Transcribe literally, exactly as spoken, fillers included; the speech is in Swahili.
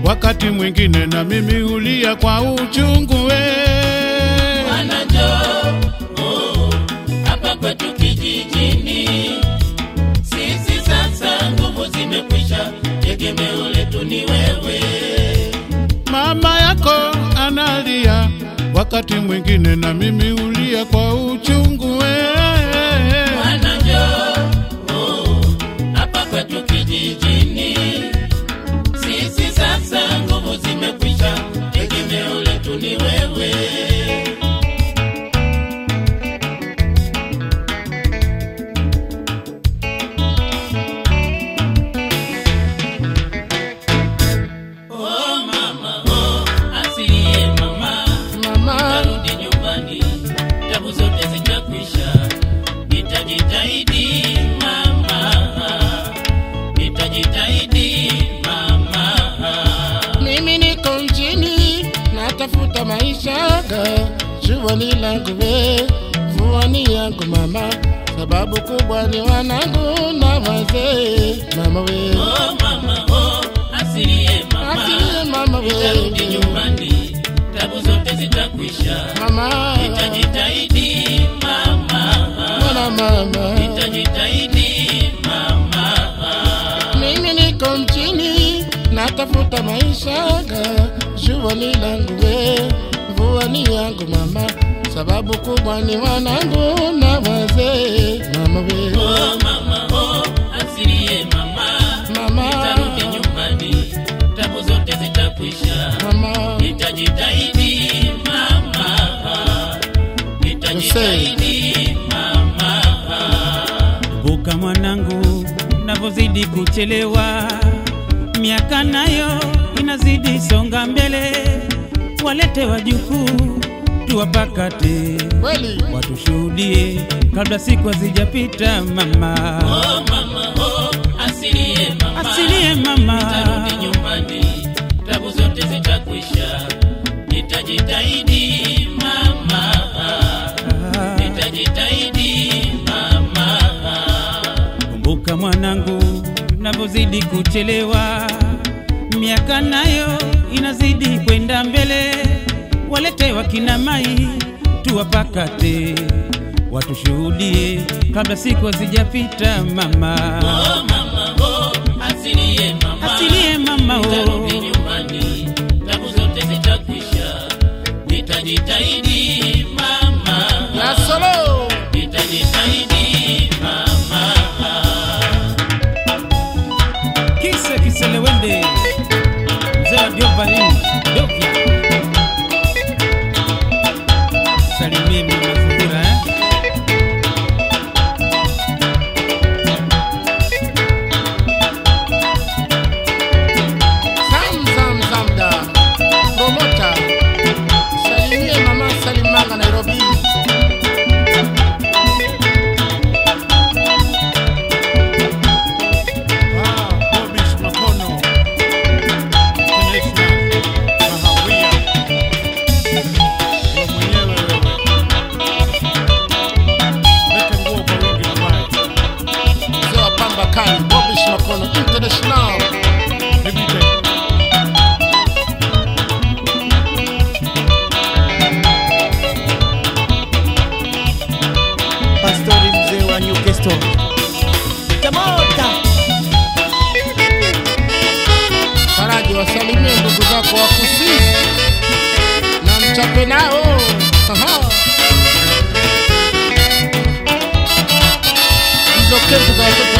wakati mwingine na mimi hulia kwa uchungu we. Bwana njoo oh, hapa kwetu kijijini. Sisi sasa nguvu zimekwisha, tegemeo letu ni wewe. Mama yako analia, wakati mwingine na mimi hulia kwa uchungu we. Bwana njoo oh, hapa kwetu kijijini. Sisi sasa nguvu zimekwisha, tegemeo letu ni wewe. Oh mama, oh asilie mama, mama rudi nyumbani, tabu zote zitakwisha. Nitajitahidi mama, nitajitahidi mama. Mimi niko mjini natafuta maisha, jua ni langu we, mvua ni yangu mama, sababu kubwa ni wanangu na wazee mama we. Oh mama, oh asilie mama, asilie mama we, nitarudi nyumbani, tabu zote zitakwisha mama. Nitajitahidi mama, mwana mama, nitajitahidi mama. Mimi niko mjini natafuta maisha, jua ni langu we, mvua ni yangu mama, sababu kubwa ni wanangu na wazee mama we. Oh mama, oh asilie mama, mama, nitarudi nyumbani, tabu zote zitakwisha mama. Nitajitahidi mama, nitajitahidi mama. Kumbuka mwanangu, navozidi kuchelewa, miaka nayo inazidi songa mbele. Walete wajukuu tuwapakate, Kweli watushuhudie kabla siku hazijapita mama. Oh mama, oh asilie mama, asilie mama, nitarudi nyumbani, tabu zote zitakwisha. Nitajitahidi mama, nitajitahidi mama. Kumbuka mwanangu, navozidi kuchelewa, miaka nayo inazidi kwenda mbele. Walete wakina mai tuwapakate, watushuhudie kabla siku hazijapita mama. Oh mama, oh asilie mama, asilie mama, oh nitarudi nyumbani, tabu zote zitakwisha. Nitajitahidi mama, ya solo, nitajitahidi mama. kise kiselewende mzee Diovalin Dovia. Salimie mama Zuhura eh? Zam zam zamda promota, salimie mama Salimanga Nairobi. Mzee wa pamba kali Bobish Makono International. Pastori mzee wa Newcastle. Tamota. Faraji, wasalimie ndugu zako wa Kusini na mchape nao. Aha. Hizo kesi za watoto